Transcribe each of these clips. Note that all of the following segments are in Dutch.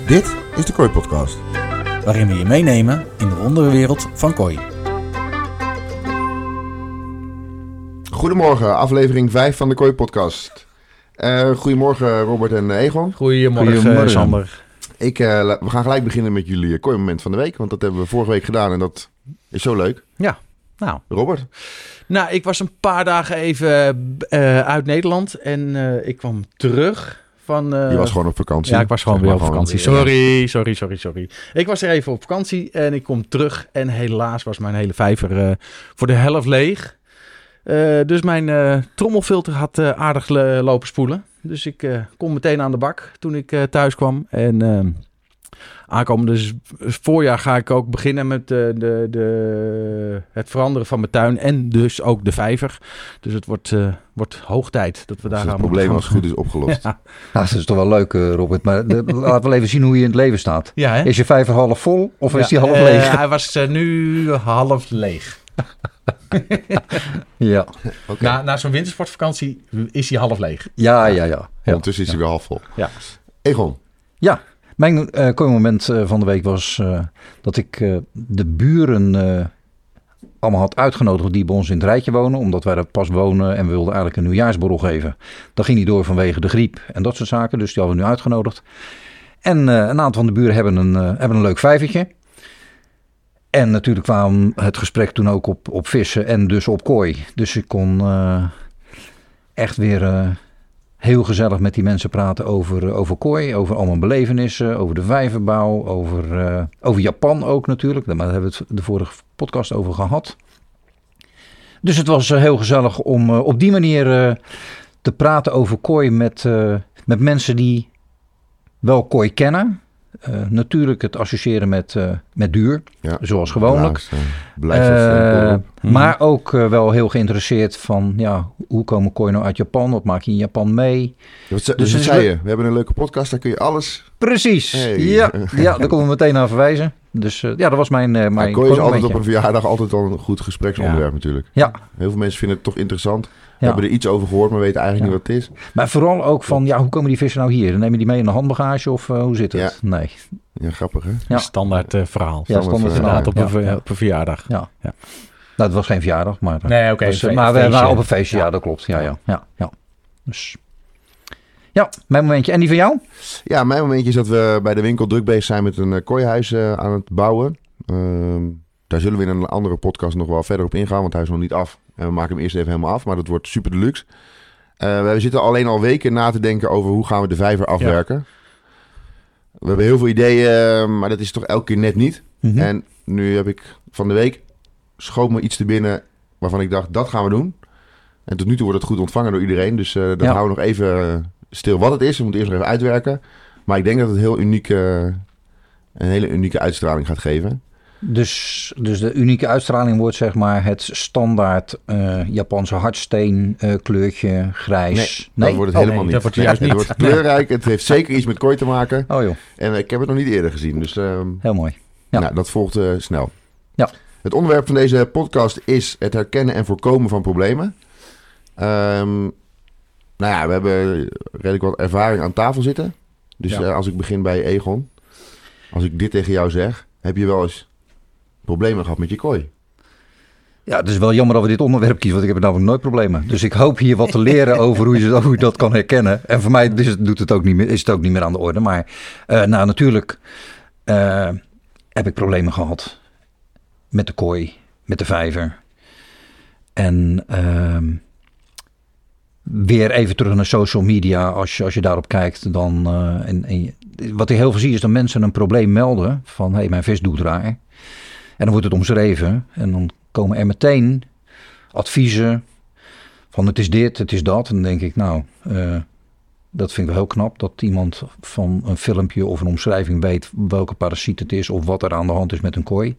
Dit is de Kooi Podcast. Waarin we je meenemen in de wonderenwereld van kooi. Goedemorgen, aflevering 5 van de Kooi Podcast. Goedemorgen Robert en Egon. Goedemorgen Sander. We gaan gelijk beginnen met jullie Kooi moment van de week. Want dat hebben we vorige week gedaan en dat is zo leuk. Ja, nou. Robert? Nou, ik was een paar dagen even uit Nederland en ik kwam terug. Je was gewoon op vakantie. Ja, ik was gewoon weer op vakantie. Sorry. Ik was er even op vakantie en ik kom terug. En helaas was mijn hele vijver voor de helft leeg. Dus mijn trommelfilter had aardig lopen spoelen. Dus ik kon meteen aan de bak toen ik thuis kwam. En aankomende voorjaar ga ik ook beginnen met het veranderen van mijn tuin. En dus ook de vijver. Dus het wordt hoog tijd dat we daar gaan. Het probleem als het goed is opgelost. Ja. Nou, dat is toch wel leuk, Robert. Maar laten we even zien hoe je in het leven staat. Ja, hè? Is je vijver half vol of is die half leeg? Hij was nu half leeg. Ja. Okay. Na zo'n wintersportvakantie is hij half leeg. Ja. Ondertussen is hij weer half vol. Ja. Egon? Ja, mijn moment van de week was dat ik de buren allemaal had uitgenodigd die bij ons in het rijtje wonen. Omdat wij er pas wonen en we wilden eigenlijk een nieuwjaarsborrel geven. Dat ging niet door vanwege de griep en dat soort zaken. Dus die hadden we nu uitgenodigd. En een aantal van de buren hebben een leuk vijvertje. En natuurlijk kwam het gesprek toen ook op vissen en dus op kooi. Dus ik kon echt weer heel gezellig met die mensen praten over kooi. Over allemaal belevenissen, over de vijverbouw, over Japan ook natuurlijk. Daar hebben we het de vorige podcast over gehad. Dus het was heel gezellig om op die manier te praten over kooi met mensen die wel kooi kennen. Natuurlijk het associëren met duur, zoals gewoonlijk. Maar ook wel heel geïnteresseerd van, hoe komen kooi nou uit Japan? Wat maak je in Japan mee? Dus dat zei je, we hebben een leuke podcast, daar kun je alles... Precies, ja, daar konden we meteen aan verwijzen. Dus dat was mijn kooi is altijd op een verjaardag altijd al een goed gespreksonderwerp natuurlijk. Ja. Heel veel mensen vinden het toch interessant. Hebben er iets over gehoord, maar weten eigenlijk niet wat het is. Maar vooral ook van, hoe komen die vissen nou hier? Nemen die mee in de handbagage of hoe zit het? Ja. Nee. Ja, grappig hè? Ja. Standaard verhaal. Ja, standaard inderdaad op een verjaardag. Ja. Nou, het was geen verjaardag, maar... Nee, oké. Maar we waren op een feestje, ja dat klopt. Ja. Dus... Ja, mijn momentje. En die van jou? Ja, mijn momentje is dat we bij de winkel druk bezig zijn met een kooihuis aan het bouwen. Daar zullen we in een andere podcast nog wel verder op ingaan, want hij is nog niet af. En we maken hem eerst even helemaal af, maar dat wordt super deluxe. We zitten alleen al weken na te denken over hoe gaan we de vijver afwerken. Ja. We hebben heel veel ideeën, maar dat is toch elke keer net niet. Mm-hmm. En nu heb ik van de week schoot me iets te binnen waarvan ik dacht, dat gaan we doen. En tot nu toe wordt het goed ontvangen door iedereen. Dus dat houden we nog even stil wat het is. We moeten eerst nog even uitwerken. Maar ik denk dat het een hele unieke uitstraling gaat geven. Dus de unieke uitstraling wordt zeg maar het standaard Japanse hardsteen kleurtje grijs. Nee, dat wordt het helemaal niet. Dat wordt juist niet. Het wordt kleurrijk. Het heeft zeker iets met kooi te maken. Oh joh. En ik heb het nog niet eerder gezien. Dus, heel mooi. Ja. Nou, dat volgt snel. Ja. Het onderwerp van deze podcast is het herkennen en voorkomen van problemen. We hebben redelijk wat ervaring aan tafel zitten. Dus als ik begin bij Egon. Als ik dit tegen jou zeg, heb je wel eens problemen gehad met je kooi? Ja, het is wel jammer dat we dit onderwerp kiezen, want ik heb namelijk nooit problemen. Dus ik hoop hier wat te leren over hoe je dat kan herkennen. En voor mij is het ook niet meer aan de orde. Maar natuurlijk heb ik problemen gehad met de kooi, met de vijver. En weer even terug naar social media. Als je daarop kijkt, dan... wat ik heel veel zie is dat mensen een probleem melden van... Hé, mijn vis doet raar. En dan wordt het omschreven. En dan komen er meteen adviezen van het is dit, het is dat. En dan denk ik, dat vind ik wel heel knap. Dat iemand van een filmpje of een omschrijving weet welke parasiet het is... of wat er aan de hand is met een kooi.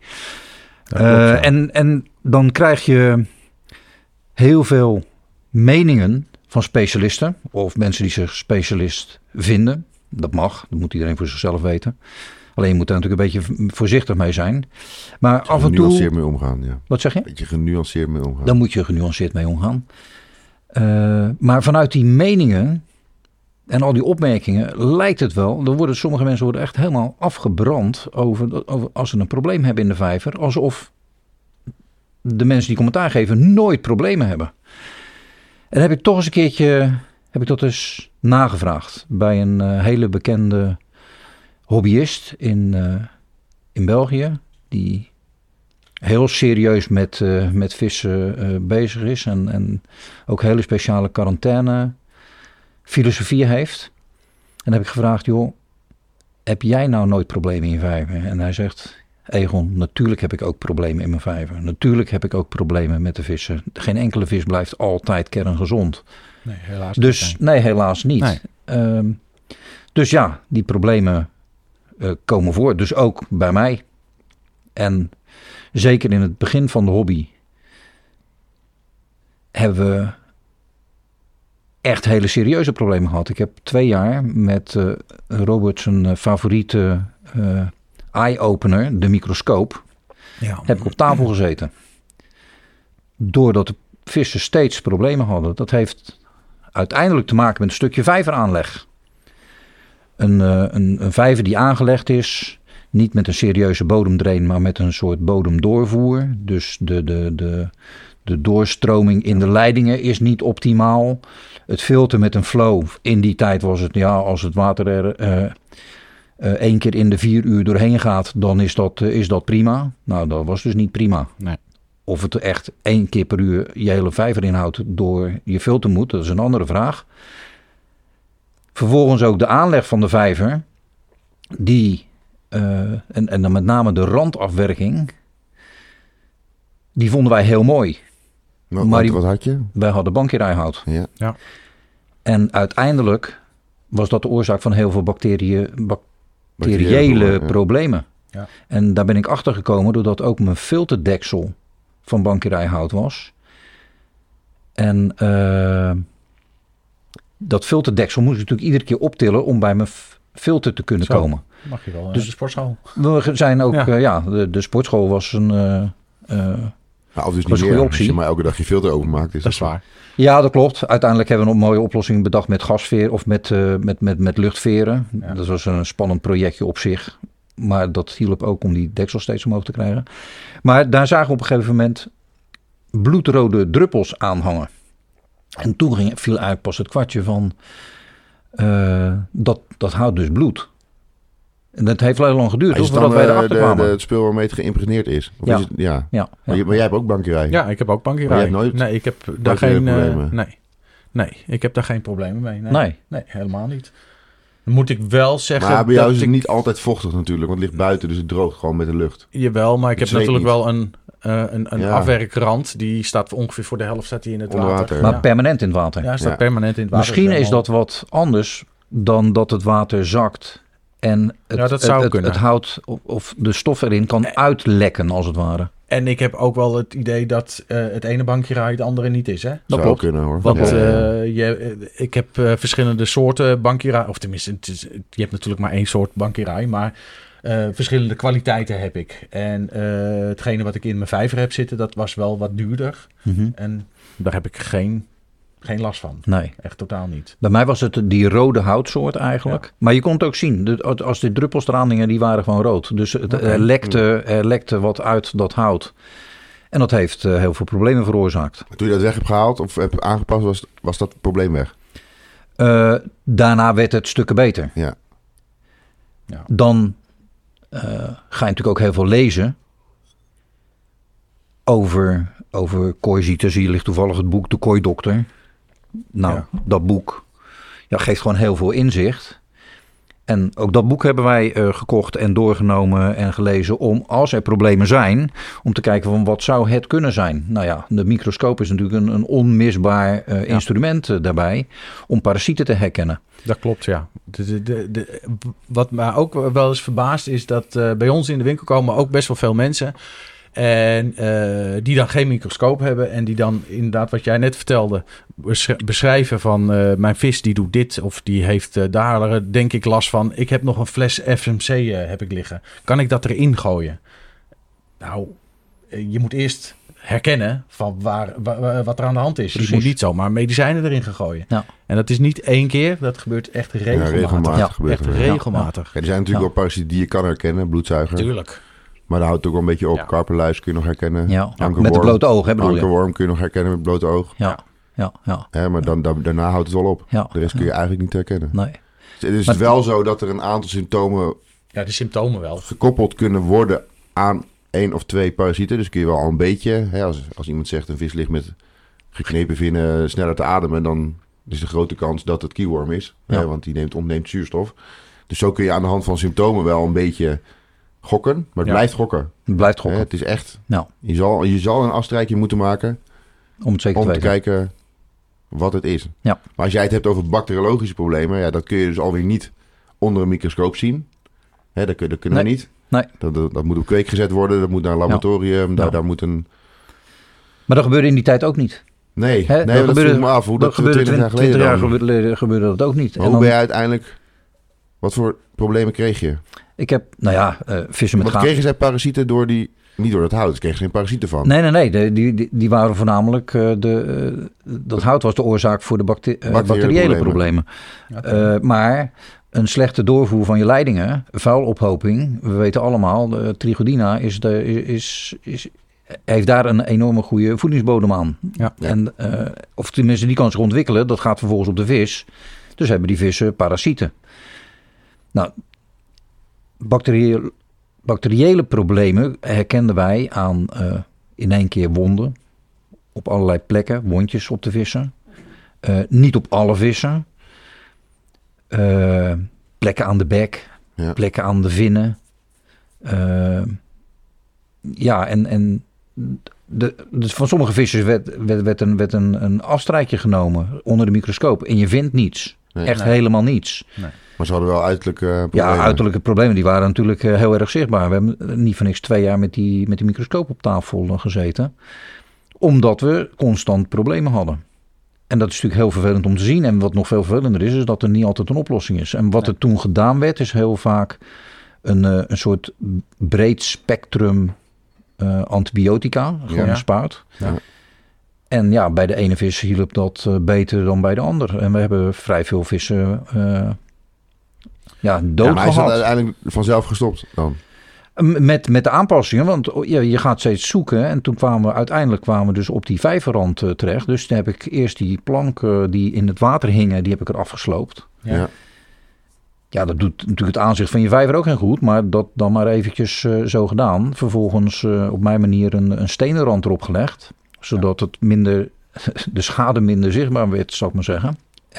En dan krijg je heel veel meningen van specialisten... of mensen die zich specialist vinden. Dat mag, dat moet iedereen voor zichzelf weten... Alleen je moet daar natuurlijk een beetje voorzichtig mee zijn. Maar af en toe... Genuanceerd mee omgaan, ja. Wat zeg je? Een beetje genuanceerd mee omgaan. Dan moet je genuanceerd mee omgaan. Maar vanuit die meningen En al die opmerkingen, lijkt het wel, sommige mensen worden echt helemaal afgebrand over als ze een probleem hebben in de vijver. Alsof de mensen die commentaar geven nooit problemen hebben. En heb ik toch eens een keertje, dat eens nagevraagd bij een hele bekende hobbyist in België. Die heel serieus met vissen bezig is. En ook hele speciale quarantaine filosofie heeft. En dan heb ik gevraagd, joh, heb jij nou nooit problemen in je vijver? En hij zegt, Egon, natuurlijk heb ik ook problemen in mijn vijver. Natuurlijk heb ik ook problemen met de vissen. Geen enkele vis blijft altijd kerngezond. Nee, helaas niet. Nee, helaas niet. Nee. Dus ja, die problemen komen voor. Dus ook bij mij. En zeker in het begin van de hobby hebben we echt hele serieuze problemen gehad. Ik heb 2 jaar met Robert zijn favoriete eye-opener, de microscoop, heb ik op tafel gezeten. Doordat de vissen steeds problemen hadden. Dat heeft uiteindelijk te maken met een stukje vijveraanleg. Een vijver die aangelegd is, niet met een serieuze bodemdrain, maar met een soort bodemdoorvoer. Dus de doorstroming in de leidingen is niet optimaal. Het filter met een flow, in die tijd was het, als het water er 1 keer in de 4 uur doorheen gaat, dan is dat prima. Nou, dat was dus niet prima. Nee. Of het er echt 1 keer per uur je hele vijverinhoud door je filter moet, dat is een andere vraag. Vervolgens ook de aanleg van de vijver, die, en dan met name de randafwerking, die vonden wij heel mooi. Wat had je? Wij hadden bankierijhout. Ja. En uiteindelijk was dat de oorzaak van heel veel bacteriële problemen. Ja. En daar ben ik achter gekomen doordat ook mijn filterdeksel van bankierijhout was. En dat filterdeksel moest ik natuurlijk iedere keer optillen om bij mijn filter te kunnen komen. Mag je wel, dus de sportschool. We zijn ook, de sportschool was een of dus niet meer, als je maar elke dag je filter openmaakt. Dat is waar. Ja, dat klopt. Uiteindelijk hebben we een mooie oplossing bedacht met gasveer of met luchtveren. Ja. Dat was een spannend projectje op zich. Maar dat hielp ook om die deksel steeds omhoog te krijgen. Maar daar zagen we op een gegeven moment bloedrode druppels aanhangen. En toen viel eigenlijk pas het kwartje van dat houdt dus bloed. En dat heeft heel lang geduurd voordat wij erachter kwamen. Het spul waarmee het geïmpregneerd is? Of ja. Is het, ja. Maar jij hebt ook bankierij? Ja, ik heb ook bankierij. Maar je hebt nooit, nee, ik heb daar geen problemen? Nee, ik heb daar geen problemen mee. Nee, helemaal niet. Dan moet ik wel zeggen... Maar bij jou is het niet altijd vochtig natuurlijk, want het ligt buiten, dus het droogt gewoon met de lucht. Jawel, maar ik heb natuurlijk wel een afwerkrand. Die staat ongeveer voor de helft staat die in het water. Maar permanent in het water. Ja, staat permanent in het water. Misschien is dat wat anders dan dat het water zakt en het hout of de stof erin kan uitlekken als het ware. En ik heb ook wel het idee dat het ene bankierij het andere niet is. Hè? Dat zou kunnen hoor. Want ik heb verschillende soorten bankierij. Of tenminste, je hebt natuurlijk maar 1 soort bankierij. Maar verschillende kwaliteiten heb ik. En hetgene wat ik in mijn vijver heb zitten, dat was wel wat duurder. Mm-hmm. En daar heb ik geen last van. Nee. Echt totaal niet. Bij mij was het die rode houtsoort eigenlijk. Ja. Maar je kon het ook zien. Als de druppels eraan hingen, die waren gewoon rood. Dus er lekte wat uit dat hout. En dat heeft heel veel problemen veroorzaakt. Toen je dat weg hebt gehaald of hebt aangepast, was dat probleem weg? Daarna werd het stukken beter. Ja. Dan ga je natuurlijk ook heel veel lezen over kooiziektes. Hier ligt toevallig het boek De Kooidokter. Nou, dat boek geeft gewoon heel veel inzicht. En ook dat boek hebben wij gekocht en doorgenomen en gelezen om, als er problemen zijn, om te kijken van wat zou het kunnen zijn. Nou ja, de microscoop is natuurlijk een onmisbaar instrument daarbij om parasieten te herkennen. Dat klopt, ja. Wat me ook wel eens verbaast is dat bij ons in de winkel komen ook best wel veel mensen. En die dan geen microscoop hebben en die dan inderdaad wat jij net vertelde beschrijven van mijn vis die doet dit of die heeft daar denk ik last van. Ik heb nog een fles FMC heb ik liggen. Kan ik dat erin gooien? Nou, je moet eerst herkennen van wat er aan de hand is. Precies. Je moet niet zomaar medicijnen erin gaan gooien. Ja. En dat is niet 1 keer, dat gebeurt echt regelmatig. Gebeurt echt regelmatig. Ja, er zijn natuurlijk wel parasieten die je kan herkennen, bloedzuiger. Tuurlijk. Maar daar houdt het ook wel een beetje op. Ja. Karperluis kun je nog herkennen. Ja. Met het blote oog, hè, bedoel je? Ankerworm kun je nog herkennen met het blote oog. Ja. Maar daarna houdt het wel op. Ja. De rest kun je eigenlijk niet herkennen. Nee. Het is wel zo dat er een aantal symptomen... Ja, de symptomen wel. ...gekoppeld kunnen worden aan 1 of 2 parasieten. Dus kun je wel al een beetje... Als iemand zegt een vis ligt met geknepen vinnen sneller te ademen... dan is de grote kans dat het kielworm is. Ja. Want die ontneemt zuurstof. Dus zo kun je aan de hand van symptomen wel een beetje gokken. Maar het blijft gokken. Het blijft gokken. Het is echt... Nou. Je zal een afstrijkje moeten maken... Om het zeker te kijken wat het is. Ja. Maar als jij het hebt over bacteriologische problemen... dat kun je dus alweer niet onder een microscoop zien. Dat kunnen we niet. Nee. Dat moet op kweek gezet worden. Dat moet naar een laboratorium. Ja. Daar moet een... Maar dat gebeurde in die tijd ook niet. Nee, dat vroeg me af. Hoe dat 20 jaar geleden 20 jaar geleden gebeurde dat ook niet. Maar hoe ben je uiteindelijk... Wat voor problemen kreeg je? Ik heb, vissen met gaten. Kregen zij parasieten door die... Niet door het hout, ze kregen geen parasieten van. Nee. Die waren voornamelijk... dat hout was de oorzaak voor de bacteriële problemen. Okay. Maar een slechte doorvoer van je leidingen, vuilophoping... We weten allemaal, de trichodina heeft daar een enorme goede voedingsbodem aan. Ja. En, of tenminste, die kan zich ontwikkelen. Dat gaat vervolgens op de vis. Dus hebben die vissen parasieten. Nou, bacteriële problemen herkenden wij aan in 1 keer wonden. Op allerlei plekken, wondjes op de vissen. Niet op alle vissen. Plekken aan de bek. Ja. Plekken aan de vinnen. Dus van sommige vissers werd een afstrijkje genomen onder de microscoop. En je vindt niets. Helemaal niets. Nee. Maar ze hadden wel uiterlijke problemen. Ja, uiterlijke problemen. Die waren natuurlijk heel erg zichtbaar. We hebben niet voor niks 2 jaar met die microscoop op tafel gezeten. Omdat we constant problemen hadden. En dat is natuurlijk heel vervelend om te zien. En wat nog veel vervelender is dat er niet altijd een oplossing is. En wat er toen gedaan werd, is heel vaak een soort breed spectrum antibiotica. Gewoon gespaard. Ja. En bij de ene vis hielp dat beter dan bij de andere. En we hebben vrij veel vissen dood maar is gehad. dat uiteindelijk vanzelf gestopt dan? Met de aanpassingen, want je gaat steeds zoeken. En toen uiteindelijk kwamen we dus op die vijverrand terecht. Dus toen heb ik eerst die planken die in het water hingen, die heb ik er afgesloopt. Ja, dat doet natuurlijk het aanzicht van je vijver ook geen goed. Maar dat dan maar eventjes zo gedaan. Vervolgens op mijn manier een stenen rand erop gelegd. Zodat het de schade minder zichtbaar werd, zou ik maar zeggen.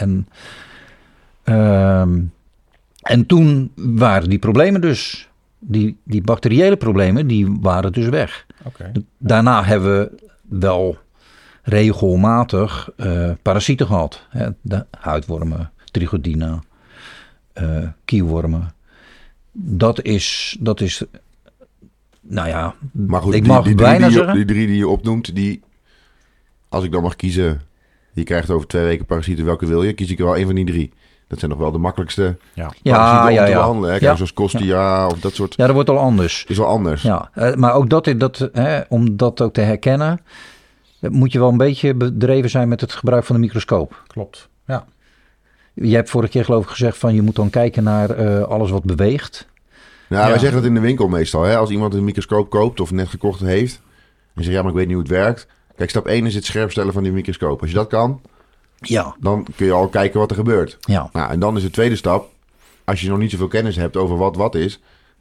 En toen waren die problemen dus... Die bacteriële problemen, die waren dus weg. Okay. Daarna hebben we wel regelmatig parasieten gehad. Hè? De huidwormen, trichodina, kielwormen. Dat is nou ja, maar goed, ik mag bijna zeggen... Die 3 die je opnoemt, als ik dan mag kiezen... Je krijgt over 2 weken parasieten, welke wil je? Kies ik er wel 1 van die 3. Dat zijn nog wel de makkelijkste parasieten om te behandelen. Kijk, zoals Costia of dat soort... Ja, dat wordt al anders. Is wel anders. Ja, maar ook om dat ook te herkennen... moet je wel een beetje bedreven zijn met het gebruik van de microscoop. Klopt, ja. Je hebt vorige keer geloof ik gezegd van... je moet dan kijken naar alles wat beweegt. Nou, wij zeggen dat in de winkel meestal. Hè? Als iemand een microscoop koopt of net gekocht heeft... en zegt, ja, maar ik weet niet hoe het werkt... Kijk, stap 1 is het scherpstellen van die microscoop. Als je dat kan... Ja. Dan kun je al kijken wat er gebeurt. Ja. Nou, en dan is de tweede stap, als je nog niet zoveel kennis hebt over wat is,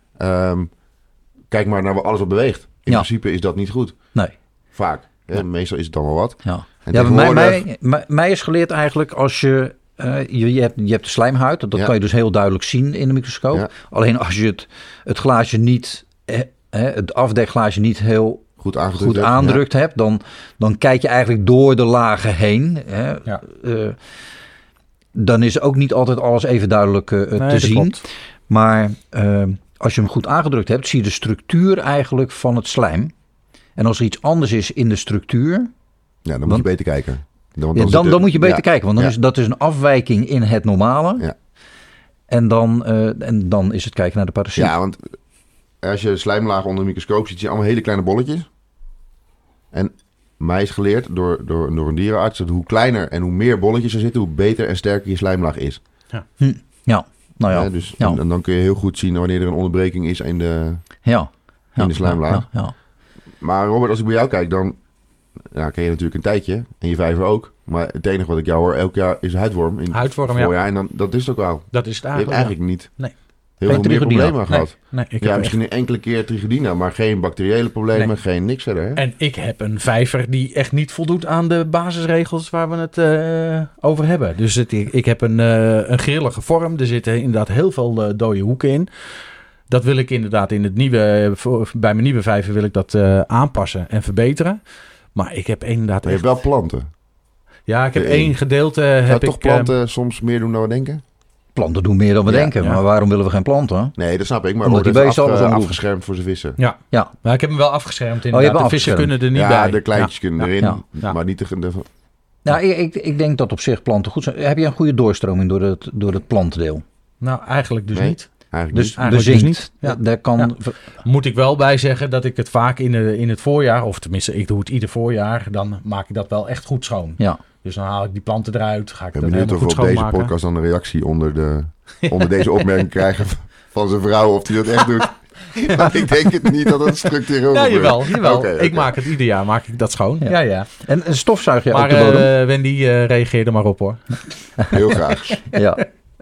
kijk maar naar alles wat beweegt. In principe is dat niet goed. Nee. Vaak. Ja. Meestal is het dan wel wat. Ja. En mij is geleerd eigenlijk als je hebt de slijmhuid, dat kan je dus heel duidelijk zien in de microscoop. Ja. Alleen als je het glaasje niet, het afdekglaasje niet heel goed aandrukt hebt, dan kijk je eigenlijk door de lagen heen. Hè. Ja. Dan is ook niet altijd alles even duidelijk te zien. Klopt. Maar als je hem goed aangedrukt hebt, zie je de structuur eigenlijk van het slijm. En als er iets anders is in de structuur... Ja, dan moet je beter kijken. Dan moet je beter kijken, want dat is een afwijking in het normale. Ja. En dan is het kijken naar de parasiet. Ja, want als je slijmlaag onder de microscoop ziet, zie je allemaal hele kleine bolletjes. En mij is geleerd door een dierenarts dat hoe kleiner en hoe meer bolletjes er zitten, hoe beter en sterker je slijmlaag is. Ja. Nou ja. Dus, en dan kun je heel goed zien wanneer er een onderbreking is in de slijmlaag. Ja. Maar Robert, als ik bij jou kijk, dan ken je natuurlijk een tijdje. En je vijver ook. Maar het enige wat ik jou hoor elk jaar is huidworm. Huidworm, voorjaar. En dan, dat is het ook wel. Dat is het Je hebt eigenlijk. niet Nee. heel veel meer problemen gehad. Nee, misschien een enkele keer trichodina, maar geen bacteriële problemen, geen niks verder. Hè? En ik heb een vijver die echt niet voldoet aan de basisregels waar we het over hebben. Dus ik heb een grillige vorm. Er zitten inderdaad heel veel dode hoeken in. Dat wil ik inderdaad bij mijn nieuwe vijver wil ik dat aanpassen en verbeteren. Maar ik heb inderdaad Maar je hebt wel planten. Ja, ik heb één gedeelte. Zou toch planten soms meer doen dan we denken? Planten doen meer dan we denken. Ja. Maar waarom willen we geen planten? Nee, dat snap ik. Maar omdat die beesten alles afgeschermd voor zijn vissen. Ja. Maar ik heb hem wel afgeschermd inderdaad. De vissen kunnen er niet bij. Ja, de kleintjes kunnen erin. Ja. Maar niet de... Nou, ik denk dat op zich planten goed zijn. Heb je een goede doorstroming door het plantendeel? Nou, eigenlijk dus niet. Eigenlijk dus niet. Ja. Daar kan... Moet ik wel bij zeggen dat ik het vaak in het voorjaar, of tenminste ik doe het ieder voorjaar, dan maak ik dat wel echt goed schoon. Ja. Dus dan haal ik die planten eruit, ga ik dat helemaal goed schoonmaken. Ik ben benieuwd of we op deze podcast dan een reactie onder deze opmerking krijgen van zijn vrouw, of hij dat echt doet. Maar ik denk het niet dat het structureel is. Ja, jawel. Okay. Ik maak het ieder jaar, maak ik dat schoon. Ja. En stofzuig je maar, ook de bodem? Wendy, reageer er maar op hoor. Heel graag. Ja.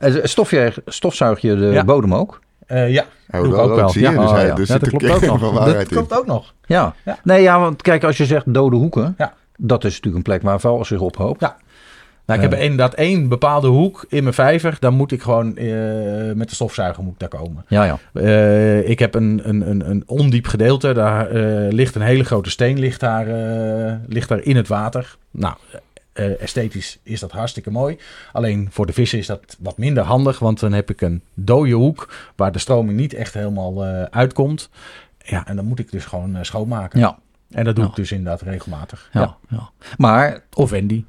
Stofzuig je de bodem ook? Ja, doe ik ook wel. Dus dat klopt ook nog. Dat klopt ook nog. Ja. Nee, want kijk, als je zegt dode hoeken, dat is natuurlijk een plek waar vuil zich ophoopt. Ja. Nou, ik heb inderdaad één bepaalde hoek in mijn vijver. Dan moet ik gewoon met de stofzuiger moet ik daar komen. Ja. Ik heb een ondiep gedeelte. Daar ligt een hele grote steen ligt daar in het water. Nou, esthetisch is dat hartstikke mooi. Alleen voor de vissen is dat wat minder handig. Want dan heb ik een dode hoek waar de stroming niet echt helemaal uitkomt. Ja, en dan moet ik dus gewoon schoonmaken. Ja. En dat doe ik dus inderdaad regelmatig. Ja. Maar... Of Wendy.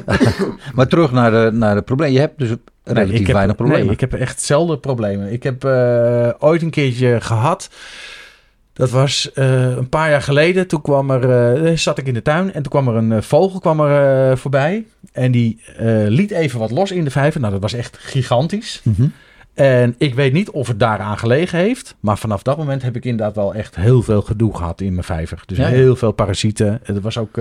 Maar terug naar de problemen. Je hebt dus relatief weinig problemen. Nee, ik heb echt zelden problemen. Ik heb ooit een keertje gehad. Dat was een paar jaar geleden. Toen zat ik in de tuin en toen kwam er een vogel voorbij. En die liet even wat los in de vijver. Nou, dat was echt gigantisch. Mm-hmm. En ik weet niet of het daaraan gelegen heeft. Maar vanaf dat moment heb ik inderdaad wel echt heel veel gedoe gehad in mijn vijver. Dus heel veel parasieten. Het was ook...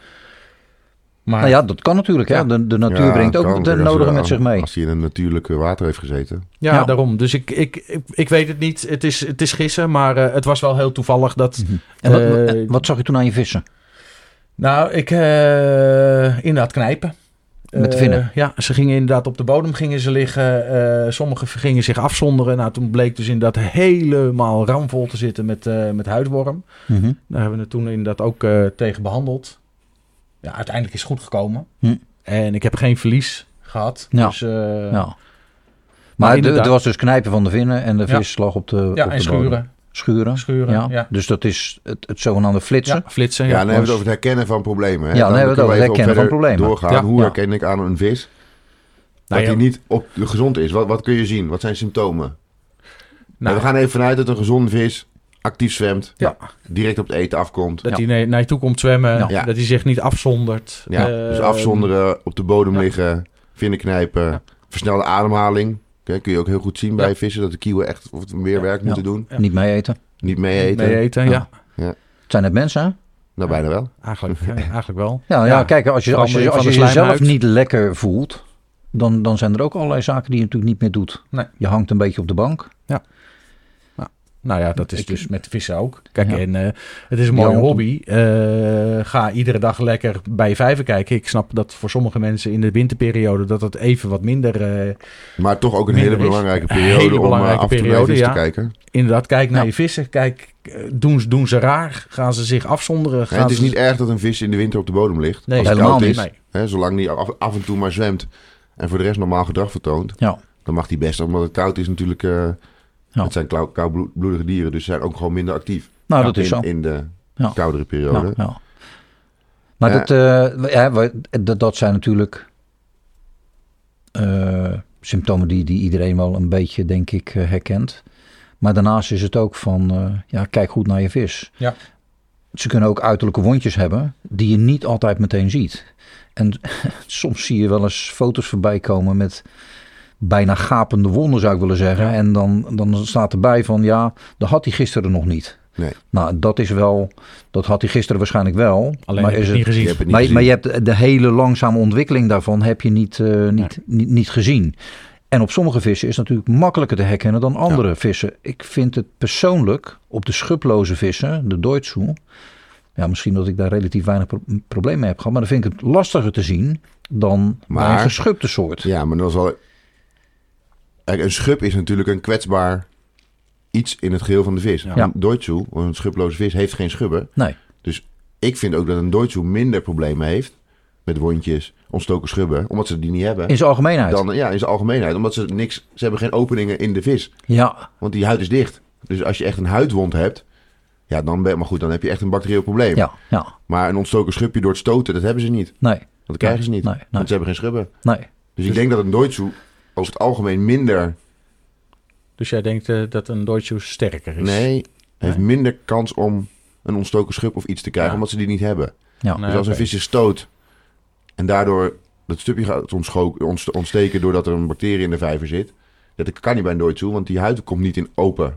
Maar, nou ja, dat kan natuurlijk. Hè? De natuur brengt ook de nodige met zich mee. Als hij in een natuurlijke water heeft gezeten. Ja, daarom. Dus ik weet het niet. Het is gissen, maar het was wel heel toevallig dat... En wat zag je toen aan je vissen? Nou, ik inderdaad knijpen. Met de vinnen? Ja, ze gingen inderdaad op de bodem liggen. Sommigen gingen zich afzonderen. Nou, toen bleek dus inderdaad helemaal ramvol te zitten met huidworm. Mm-hmm. Daar hebben we het toen inderdaad ook tegen behandeld. Ja, uiteindelijk is het goed gekomen. En ik heb geen verlies gehad. Ja. Dus, maar er was dus knijpen van de vinnen en de vis lag op de en schuren. Schuren, ja. Dus dat is het zogenaamde flitsen. Ja, flitsen. Ja, dan hebben we het over het herkennen van problemen. Hè? Ja, dan hebben we het over het herkennen van problemen. Doorgaan. Hoe herken ik aan een vis dat hij niet gezond is? Wat kun je zien? Wat zijn symptomen? Nou, we gaan even vanuit dat een gezonde vis actief zwemt, direct op het eten afkomt. Dat hij naar je toe komt zwemmen, dat hij zich niet afzondert. Ja, dus afzonderen, op de bodem liggen, vinnen knijpen, versnelde ademhaling. Okay, kun je ook heel goed zien bij vissen dat de kieuwen echt meer werk moeten doen. Ja. Niet mee eten. Niet mee eten, ja. Zijn het mensen, hè? Nou, bijna wel. Eigenlijk wel. Ja, kijk, als je jezelf niet lekker voelt, dan zijn er ook allerlei zaken die je natuurlijk niet meer doet. Nee. Je hangt een beetje op de bank. Ja. Nou ja, dat is dus met vissen ook. Kijk, en het is een mooie hobby. Ga iedere dag lekker bij je vijver kijken. Ik snap dat voor sommige mensen in de winterperiode dat het even wat minder... maar toch ook een hele belangrijke periode om af en toe naar je vis te kijken. Inderdaad, kijk naar je vissen. Kijk, doen ze raar? Gaan ze zich afzonderen? Het is niet erg dat een vis in de winter op de bodem ligt. Nee, als het koud is. Hè, zolang die af en toe maar zwemt en voor de rest normaal gedrag vertoont. Ja. Dan mag die best, omdat het koud is natuurlijk... Het zijn koudbloedige dieren, dus ze zijn ook gewoon minder actief. Nou, dat is zo. In de koudere periode. Ja. Maar dat zijn natuurlijk symptomen die iedereen wel een beetje, denk ik, herkent. Maar daarnaast is het ook van, kijk goed naar je vis. Ja. ze kunnen ook uiterlijke wondjes hebben die je niet altijd meteen ziet. En soms zie je wel eens foto's voorbij komen met bijna gapende wonden, zou ik willen zeggen. Ja. En dan staat erbij van, ja, dat had hij gisteren nog niet. Nee. Nou, dat had hij gisteren waarschijnlijk wel. Alleen maar heb je het niet gezien. Maar je hebt de hele langzame ontwikkeling daarvan heb je niet gezien. En op sommige vissen is het natuurlijk makkelijker te herkennen dan andere vissen. Ik vind het persoonlijk op de schubloze vissen, de Deutsche, ja, misschien dat ik daar relatief weinig probleem mee heb gehad, maar dan vind ik het lastiger te zien dan bij een geschubte soort. Ja, maar dan zal... Een schub is natuurlijk een kwetsbaar iets in het geheel van de vis. Ja. Een Deutsche, een schubloze vis, heeft geen schubben. Nee. Dus ik vind ook dat een Deutsche minder problemen heeft met wondjes, ontstoken schubben, omdat ze die niet hebben. In zijn algemeenheid? Dan, ja, in zijn algemeenheid. Omdat ze hebben geen openingen in de vis. Ja. Want die huid is dicht. Dus als je echt een huidwond hebt, ja, dan heb je echt een bacterieel probleem. Ja. Maar een ontstoken schubje door het stoten, dat hebben ze niet. Nee. Dat krijgen ze niet. Nee. Want ze hebben geen schubben. Nee. Dus ik denk dat een Deutsche over het algemeen minder... Dus jij denkt dat een Deutsche sterker is? Nee, heeft minder kans om een ontstoken schub of iets te krijgen, omdat ze die niet hebben. Ja. Dus als een vis je stoot en daardoor dat stukje gaat ontsteken doordat er een bacterie in de vijver zit, dat kan niet bij een Deutsche, want die huid komt niet in open.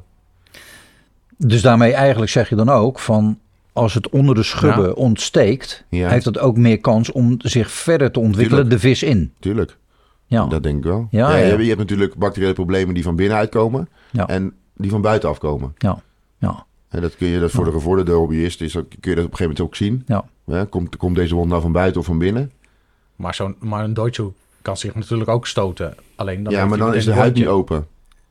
Dus daarmee eigenlijk zeg je dan ook van, als het onder de schubben ontsteekt, heeft het ook meer kans om zich verder te ontwikkelen, de vis in. Tuurlijk. Ja. Dat denk ik wel. Ja. Je hebt natuurlijk bacteriële problemen die van binnenuit komen en die van buitenaf komen. Ja. En dat kun je voor de gevorderde hobbyist kun je dat op een gegeven moment ook zien. Ja. Komt deze wond nou van buiten of van binnen? Maar een Deutsche kan zich natuurlijk ook stoten. Alleen maar dan is de huid niet open.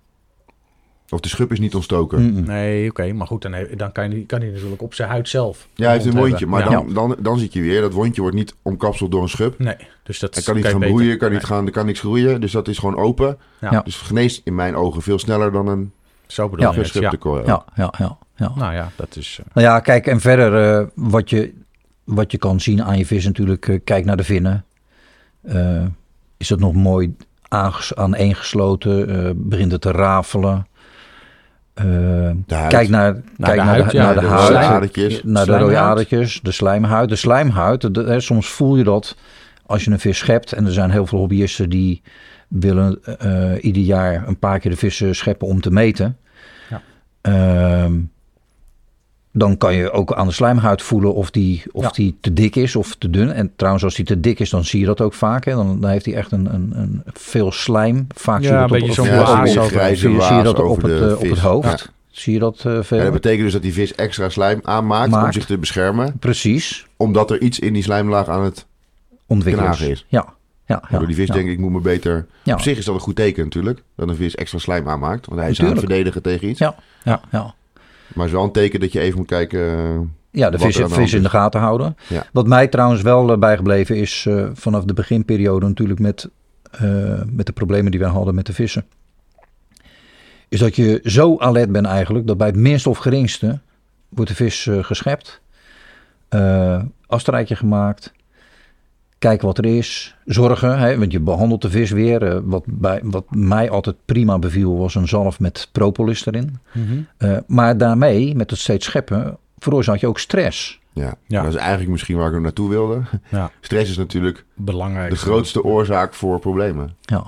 Of de schub is niet ontstoken. Mm-mm. Nee, oké. Maar goed, dan kan hij natuurlijk op zijn huid zelf. Ja, hij heeft een wondje. Maar dan zie je weer, dat wondje wordt niet omkapseld door een schub. Nee, dus dat hij kan niet gaan broeien, er kan niks groeien. Dus dat is gewoon open. Ja. Dus geneest in mijn ogen veel sneller dan een geschubte kooi. Ja. Nou ja, dat is... Nou ja, kijk, en verder wat je kan zien aan je vis natuurlijk, kijk naar de vinnen. Is het nog mooi aaneengesloten? Begint het te rafelen? Kijk naar de huid, naar de rode adertjes, de slijmhuid. De slijmhuid, soms voel je dat als je een vis schept. En er zijn heel veel hobbyisten die willen ieder jaar een paar keer de vissen scheppen om te meten. Ja. Dan kan je ook aan de slijmhuid voelen of die te dik is of te dun. En trouwens, als die te dik is, dan zie je dat ook vaak. Hè. Dan heeft hij echt een veel slijm. Vaak zie je dat op het hoofd. Ja. Zie je dat veel? Dat betekent dus dat die vis extra slijm aanmaakt om zich te beschermen. Precies. Omdat er iets in die slijmlaag aan het knagen is. Ja. Door die vis denk ik moet me beter... Op zich is dat een goed teken natuurlijk. Dat een vis extra slijm aanmaakt. Want hij is aan het verdedigen tegen iets. Ja. Maar het is wel een teken dat je even moet kijken... de vis in de gaten houden. Ja. Wat mij trouwens wel bijgebleven is... vanaf de beginperiode natuurlijk met de problemen die wij hadden met de vissen. Is dat je zo alert bent eigenlijk... dat bij het minste of geringste... wordt de vis geschept. Afstrijkje gemaakt. Kijken wat er is. Zorgen, hè, want je behandelt de vis weer. Wat mij altijd prima beviel was een zalf met propolis erin. Mm-hmm. Maar daarmee, met het steeds scheppen, veroorzaak je ook stress. Ja, dat is eigenlijk misschien waar ik naartoe wilde. Ja. Stress is natuurlijk belangrijk. De grootste oorzaak voor problemen. Ja.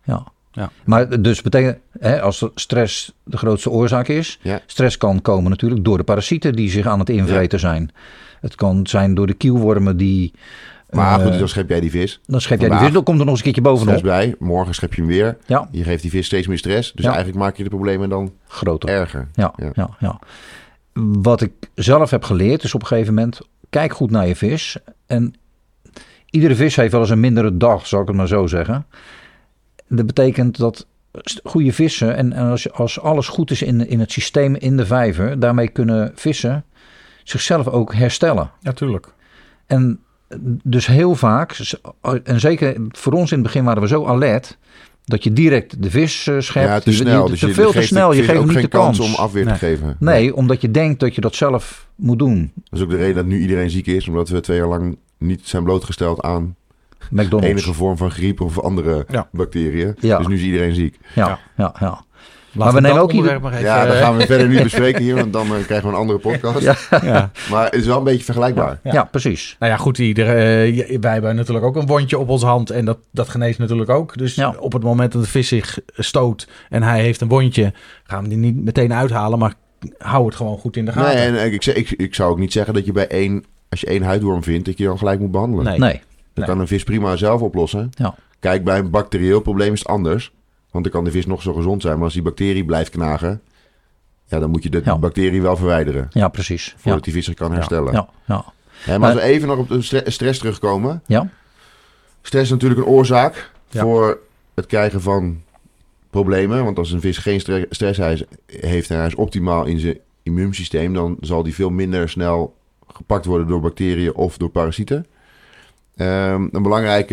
Maar dus betekent, als stress de grootste oorzaak is... Stress kan komen natuurlijk door de parasieten die zich aan het invreten zijn. Het kan zijn door de kielwormen die... Maar goed, dan schep jij die vis. Dan komt er nog eens een keertje bovenop. Stress bij, morgen schep je hem weer. Ja. Je geeft die vis steeds meer stress. Dus eigenlijk maak je de problemen dan groter. Erger. Ja. Wat ik zelf heb geleerd is op een gegeven moment... Kijk goed naar je vis. En iedere vis heeft wel eens een mindere dag, zal ik het maar zo zeggen. Dat betekent dat goede vissen... en als alles goed is in het systeem in de vijver... daarmee kunnen vissen zichzelf ook herstellen. Ja, tuurlijk. En... Dus heel vaak, en zeker voor ons in het begin waren we zo alert... dat je direct de vis schept. Ja, te snel. Dus je geeft hem niet de kans om afweer te geven. Nee, omdat je denkt dat je dat zelf moet doen. Dat is ook de reden dat nu iedereen ziek is. Omdat we 2 jaar lang niet zijn blootgesteld aan... McDonald's. Enige vorm van griep of andere bacteriën. Ja. Dus nu is iedereen ziek. Ja. Maar we nemen ook hier... Ja, dat gaan we verder niet bespreken hier, want dan krijgen we een andere podcast. Ja. Maar het is wel een beetje vergelijkbaar. Ja, precies. Nou ja, goed, wij hebben natuurlijk ook een wondje op onze hand en dat geneest natuurlijk ook. Dus op het moment dat de vis zich stoot en hij heeft een wondje, gaan we die niet meteen uithalen, maar hou het gewoon goed in de gaten. Nee, en ik zou ook niet zeggen dat je als je één huidworm vindt, dat je dan gelijk moet behandelen. Nee. Dat kan een vis prima zelf oplossen. Ja. Kijk, bij een bacterieel probleem is het anders. Want dan kan de vis nog zo gezond zijn, maar als die bacterie blijft knagen, dan moet je de bacterie wel verwijderen. Ja, precies. Voordat die vis zich kan herstellen. Ja. Maar als we even nog op de stress terugkomen. Ja. Stress is natuurlijk een oorzaak voor het krijgen van problemen. Want als een vis geen stress heeft en hij is optimaal in zijn immuunsysteem, dan zal die veel minder snel gepakt worden door bacteriën of door parasieten. Een belangrijk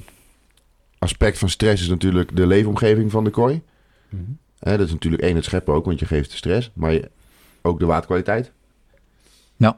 aspect van stress is natuurlijk de leefomgeving van de kooi. Mm-hmm. Dat is natuurlijk het scheppen ook, want je geeft stress. Maar ook de waterkwaliteit. Ja.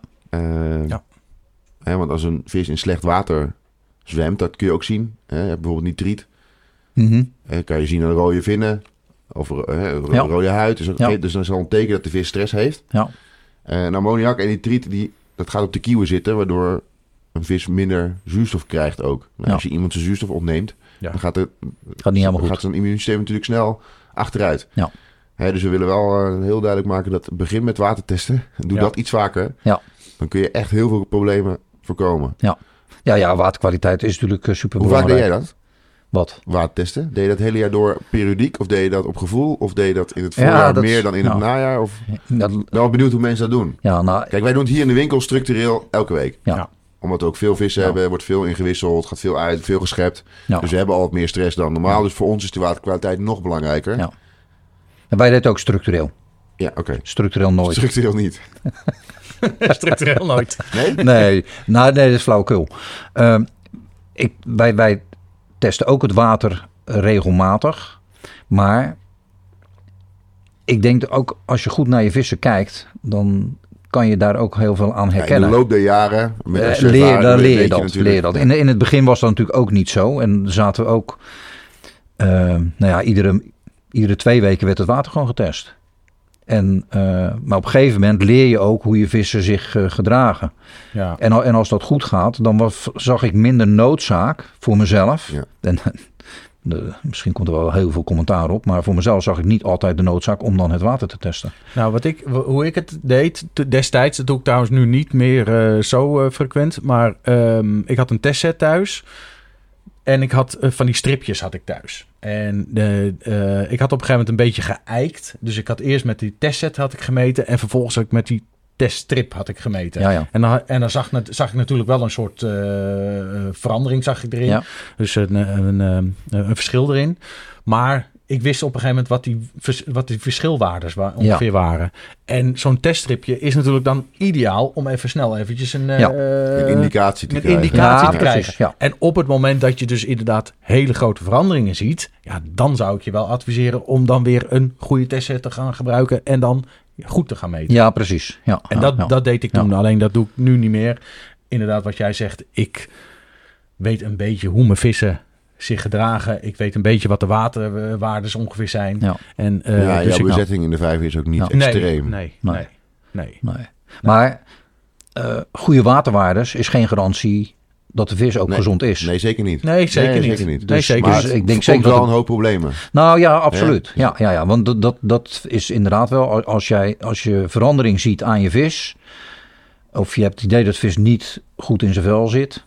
Want als een vis in slecht water zwemt, dat kun je ook zien. Je hebt bijvoorbeeld nitriet. Mm-hmm. Kan je zien aan rode vinnen of rode huid. Dus dan is al een teken dat de vis stress heeft. Ja. Ammoniak en nitriet, dat gaat op de kieuwen zitten, waardoor een vis minder zuurstof krijgt ook. Als je iemand zijn zuurstof ontneemt, dan gaat niet helemaal goed. Gaat zijn immuunsysteem natuurlijk snel achteruit. Ja. Dus we willen wel heel duidelijk maken dat begin met watertesten. Doe dat iets vaker. Ja. Dan kun je echt heel veel problemen voorkomen. Ja, waterkwaliteit is natuurlijk super belangrijk. Hoe vaak deed jij dat? Wat? Watertesten? Deed je dat het hele jaar door periodiek? Of deed je dat op gevoel? Of deed je dat in het voorjaar meer dan in het najaar? Of... ben wel benieuwd hoe mensen dat doen. Kijk, wij doen het hier in de winkel structureel elke week. Omdat we ook veel vissen hebben, wordt veel ingewisseld, gaat veel uit, veel geschept. Dus we hebben al wat meer stress dan normaal. Dus voor ons is de waterkwaliteit nog belangrijker. Ja. En wij deden ook structureel. Ja, oké. Structureel nooit. Structureel niet. Structureel nooit. Nee, dat is flauwekul. Wij testen ook het water regelmatig. Maar ik denk ook als je goed naar je vissen kijkt, dan kan je daar ook heel veel aan herkennen. In de loop der jaren leer je dat. In het begin was dat natuurlijk ook niet zo. En zaten we ook... iedere 2 weken werd het water gewoon getest. Maar op een gegeven moment leer je ook hoe je vissen zich gedragen. Ja. En als dat goed gaat, dan zag ik minder noodzaak voor mezelf. Ja. En misschien komt er wel heel veel commentaar op, maar voor mezelf zag ik niet altijd de noodzaak om dan het water te testen. Nou, hoe ik het deed destijds, dat doe ik trouwens nu niet meer zo frequent, maar ik had een testset thuis. En ik had van die stripjes had ik thuis. En ik had op een gegeven moment een beetje geëikt. Dus ik had eerst met die testset had ik gemeten. En vervolgens had ik met die teststrip had ik gemeten. Ja. En dan zag ik natuurlijk wel een soort verandering zag ik erin. Ja. Dus een verschil erin. Maar ik wist op een gegeven moment wat die verschilwaardes ongeveer waren. En zo'n teststripje is natuurlijk dan ideaal om even snel eventjes een indicatie te krijgen. Precies, ja. En op het moment dat je dus inderdaad hele grote veranderingen ziet, dan zou ik je wel adviseren om dan weer een goede testset te gaan gebruiken en dan goed te gaan meten. Ja, precies. Ja, en dat deed ik toen, alleen dat doe ik nu niet meer. Inderdaad, wat jij zegt, ik weet een beetje hoe mijn vissen zich gedragen. Ik weet een beetje wat de waterwaardes ongeveer zijn. Ja. En, dus jouw bezetting in de vijver is ook niet extreem. Nee. Maar goede waterwaardes is geen garantie dat de vis ook gezond is. Nee, zeker niet. Nee, zeker niet. Dus ik denk zeker wel een hoop problemen. Nou ja, absoluut. Ja. Want dat is inderdaad wel, als je verandering ziet aan je vis, of je hebt het idee dat de vis niet goed in zijn vel zit,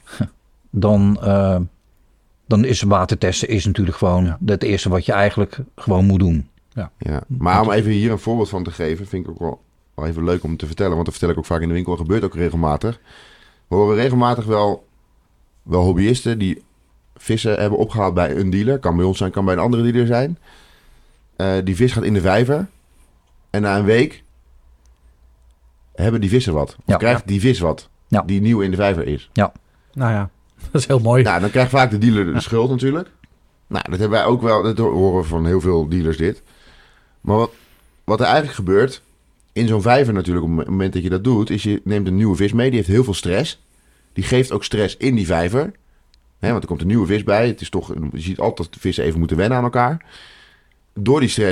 dan is watertesten natuurlijk gewoon het eerste wat je eigenlijk gewoon moet doen. Ja. Maar om even hier een voorbeeld van te geven, vind ik ook wel even leuk om te vertellen. Want dat vertel ik ook vaak in de winkel. Dat gebeurt ook regelmatig. We horen regelmatig wel hobbyisten die vissen hebben opgehaald bij een dealer. Kan bij ons zijn, kan bij een andere dealer zijn. Die vis gaat in de vijver. En na een week hebben die vissen wat. Of krijgt die vis wat. Ja. Die nieuw in de vijver is. Ja. Nou ja. Dat is heel mooi. Nou, dan krijgt vaak de dealer de schuld natuurlijk. Nou, dat hebben wij ook wel. Dat horen we van heel veel dealers dit. Maar wat er eigenlijk gebeurt in zo'n vijver natuurlijk op het moment dat je dat doet, is je neemt een nieuwe vis mee. Die heeft heel veel stress. Die geeft ook stress in die vijver. Want er komt een nieuwe vis bij. Het is toch, je ziet altijd dat de vissen even moeten wennen aan elkaar. Door die stress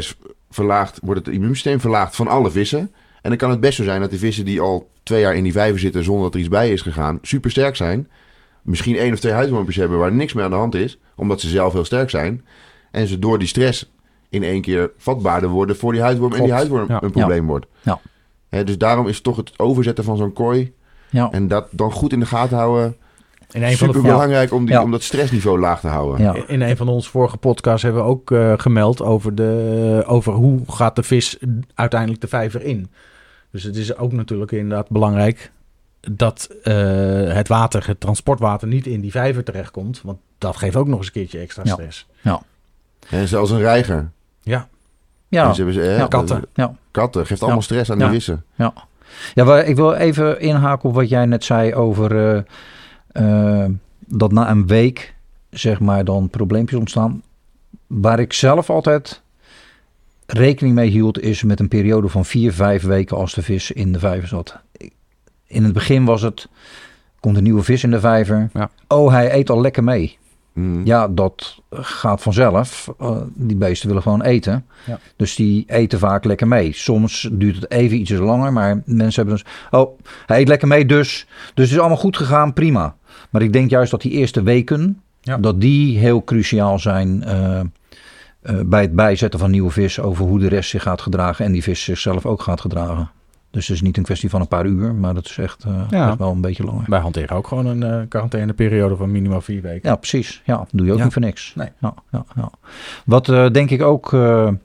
wordt het immuunsysteem verlaagd van alle vissen. En dan kan het best zo zijn dat die vissen die al 2 jaar in die vijver zitten zonder dat er iets bij is gegaan, super sterk zijn. Misschien 1 of 2 huidwormpjes hebben waar niks meer aan de hand is, omdat ze zelf heel sterk zijn. En ze door die stress in één keer vatbaarder worden voor die huidworm. Klopt. En die huidworm een probleem wordt. Ja. Dus daarom is toch het overzetten van zo'n kooi en dat dan goed in de gaten houden super belangrijk om dat stressniveau laag te houden. Ja. In een van onze vorige podcasts hebben we ook gemeld over hoe gaat de vis uiteindelijk de vijver in. Dus het is ook natuurlijk inderdaad belangrijk dat het transportwater niet in die vijver terechtkomt. Want dat geeft ook nog eens een keertje extra stress. Ja. En zelfs een reiger. Ja. Ja. Dus katten. Katten geeft allemaal stress aan die vissen. Ja. Ja, maar ik wil even inhaken op wat jij net zei over dat na een week, zeg maar, dan probleempjes ontstaan. Waar ik zelf altijd rekening mee hield, is met een periode van 4-5 weken als de vis in de vijver zat. In het begin was het, komt een nieuwe vis in de vijver. Ja. Oh, hij eet al lekker mee. Ja, dat gaat vanzelf. Die beesten willen gewoon eten. Ja. Dus die eten vaak lekker mee. Soms duurt het even iets langer, maar mensen hebben dus... Oh, hij eet lekker mee, dus het is allemaal goed gegaan, prima. Maar ik denk juist dat die eerste weken, dat die heel cruciaal zijn bij het bijzetten van nieuwe vis over hoe de rest zich gaat gedragen en die vis zichzelf ook gaat gedragen. Dus het is niet een kwestie van een paar uur, maar dat is echt wel een beetje langer. Wij hanteren ook gewoon een quarantaineperiode van minimaal 4 weken. Ja, precies. Ja, dat doe je ook niet voor niks. Nee. Ja. Wat denk ik ook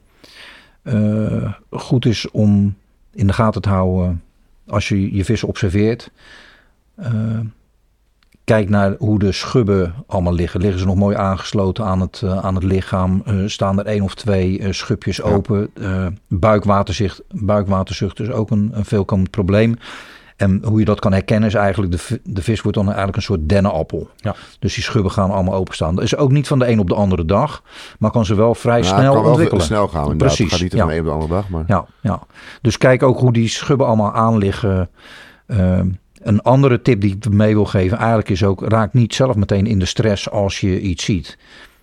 goed is om in de gaten te houden als je je vissen observeert. Kijk naar hoe de schubben allemaal liggen. Liggen ze nog mooi aangesloten aan het lichaam? Staan er 1 of 2 schubjes open? Buikwaterzucht is ook een veelkomend probleem. En hoe je dat kan herkennen is eigenlijk... de vis wordt dan eigenlijk een soort dennenappel. Ja. Dus die schubben gaan allemaal openstaan. Dat is ook niet van de een op de andere dag. Maar kan ze wel vrij snel ontwikkelen. Het kan wel snel gaan. Inderdaad. Precies. Het gaat niet van de een op de andere dag. Maar... Ja. Dus kijk ook hoe die schubben allemaal aanliggen... Een andere tip die ik mee wil geven eigenlijk is ook... raak niet zelf meteen in de stress als je iets ziet.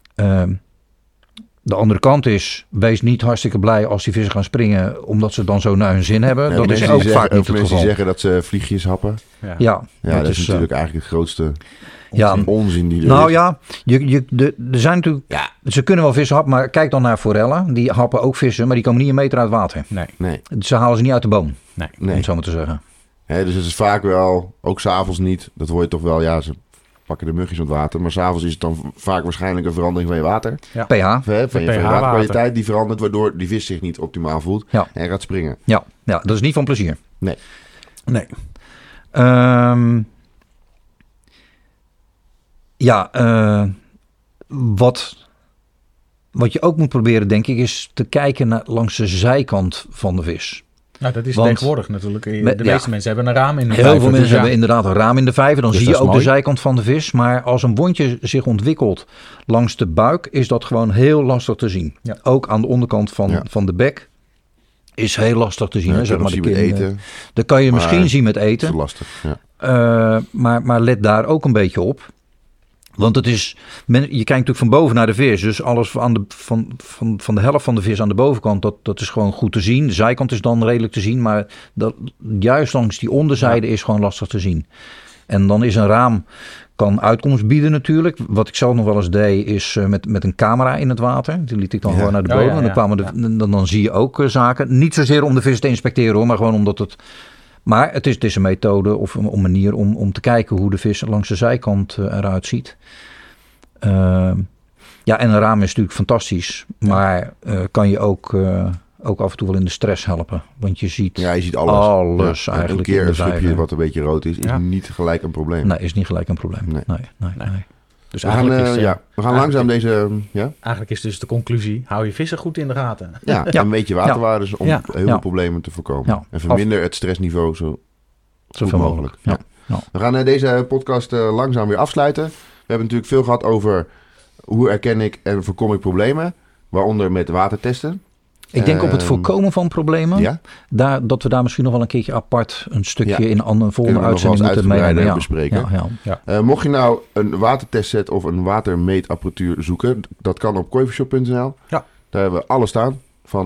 De andere kant is... wees niet hartstikke blij als die vissen gaan springen... omdat ze dan zo naar hun zin hebben. Dat is ook vaak niet het geval. Mensen die zeggen dat ze vliegjes happen. Ja, dat is natuurlijk eigenlijk het grootste onzin die er is. Nou ja, er zijn natuurlijk... Ja. Ze kunnen wel vissen happen, maar kijk dan naar forellen. Die happen ook vissen, maar die komen niet 1 meter uit water. Nee. Ze halen ze niet uit de boom, om het zo maar te zeggen. Dus het is vaak wel, ook 's avonds niet, dat hoor je toch wel, ze pakken de mugjes uit het water. Maar 's avonds is het dan vaak waarschijnlijk een verandering van je water. Ja. pH. Van je waterkwaliteit die verandert, waardoor die vis zich niet optimaal voelt en gaat springen. Ja, dat is niet van plezier. Nee. Wat je ook moet proberen, denk ik, is te kijken naar langs de zijkant van de vis. Nou, dat is tegenwoordig natuurlijk. De meeste mensen hebben een raam in de vijver. Heel veel mensen hebben inderdaad een raam in de vijver. Dan zie je ook de zijkant van de vis. Maar als een wondje zich ontwikkelt langs de buik, is dat gewoon heel lastig te zien. Ja. Ook aan de onderkant van de bek is heel lastig te zien. Ja, zeg maar met eten. Dat kan je misschien zien met eten. Dat is lastig, ja. Maar let daar ook een beetje op. Want je kijkt natuurlijk van boven naar de vis. Dus alles van de helft van de vis aan de bovenkant, dat is gewoon goed te zien. De zijkant is dan redelijk te zien. Maar juist langs die onderzijde is gewoon lastig te zien. En dan is een raam, kan uitkomst bieden natuurlijk. Wat ik zelf nog wel eens deed, is met een camera in het water. Die liet ik dan gewoon naar de bodem. Dan zie je ook zaken. Niet zozeer om de vis te inspecteren hoor, maar gewoon omdat het... Maar het is een methode of een manier om te kijken hoe de vis langs de zijkant eruit ziet. En een raam is natuurlijk fantastisch. Maar kan je ook af en toe wel in de stress helpen. Want je ziet, alles eigenlijk een keer een schubje wat een beetje rood is niet gelijk een probleem. Nee, is niet gelijk een probleem. Nee. Dus we gaan langzaam deze... Eigenlijk is dus de conclusie, hou je vissen goed in de gaten. En weet je waterwaardes om heel veel problemen te voorkomen. En verminder het stressniveau zo veel mogelijk. Ja. We gaan deze podcast langzaam weer afsluiten. We hebben natuurlijk veel gehad over hoe herken ik en voorkom ik problemen. Waaronder met watertesten. Ik denk op het voorkomen van problemen. Dat we daar misschien nog wel een keertje apart een stukje in een volgende uitzending moeten meenemen. Bespreken. Mocht je nou een watertestset of een watermeetapparatuur zoeken, dat kan op kooivershop.nl. Daar hebben we alles staan. Van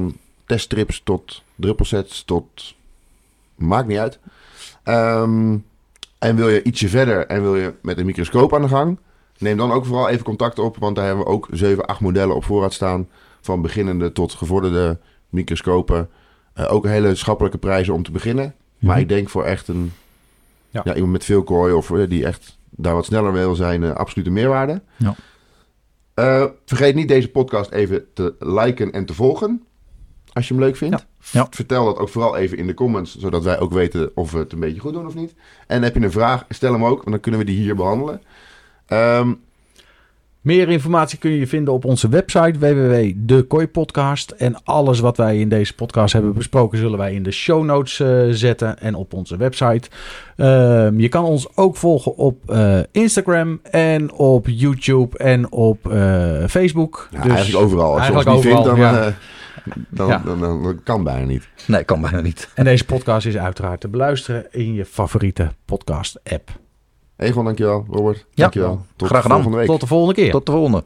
teststrips tot druppelsets tot... Maakt niet uit. En wil je ietsje verder en wil je met een microscoop aan de gang... Neem dan ook vooral even contact op, want daar hebben we ook 7, 8 modellen op voorraad staan. Van beginnende tot gevorderde microscopen. Ook hele schappelijke prijzen om te beginnen. Maar ik denk voor echt iemand met veel kooi of die echt daar wat sneller wil zijn, absolute meerwaarde. Ja. Vergeet niet deze podcast even te liken en te volgen. Als je hem leuk vindt. Ja. Vertel dat ook vooral even in de comments, zodat wij ook weten of we het een beetje goed doen of niet. En heb je een vraag, stel hem ook, want dan kunnen we die hier behandelen. Meer informatie kun je vinden op onze website www.dekooipodcast. En alles wat wij in deze podcast hebben besproken zullen wij in de show notes zetten en op onze website. Je kan ons ook volgen op Instagram en op YouTube en op Facebook. Ja, dus eigenlijk overal. Als je ons niet vindt, dan kan bijna niet. Nee, kan bijna niet. En deze podcast is uiteraard te beluisteren in je favoriete podcast app. Egon, dankjewel. Robert, ja, dankjewel. Tot graag gedaan. volgende week. Tot de volgende keer. Tot de volgende.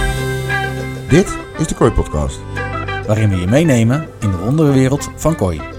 Dit is de Kooi Podcast. Waarin we je meenemen in de wonderenwereld van kooi.